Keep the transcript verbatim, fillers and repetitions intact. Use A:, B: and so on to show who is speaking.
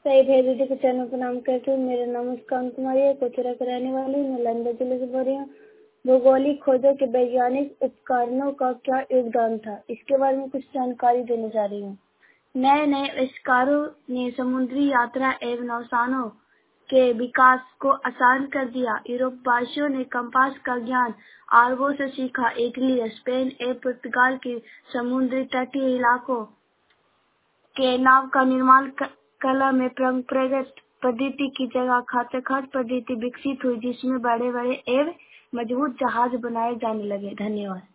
A: सही भेद के चैनल को नाम करते हुए मेरा नाम मुस्कान कुमारी है, कोचरा का रहने वाली हूँ। मैं नालंदा जिले से बोल रही हूँ। भौगोलिक खोजों के वैज्ञानिक उपकरणों का क्या योगदान था, इसके बारे में कुछ जानकारी देने जा रही हूँ। नए नए आविष्कारों ने समुद्री यात्रा एवं नौसेनाओं के विकास को आसान कर दिया। यूरोपवासियों ने कंपास का ज्ञान अरबों से सीखा। इटली, स्पेन एवं पुर्तगाल के समुद्री तटीय इलाकों के नाव का निर्माण कला में परंपरागत पद्धति की जगह खाते-खात पद्धति विकसित हुई, जिसमें बड़े-बड़े एवं मजबूत जहाज बनाए जाने लगे। धन्यवाद।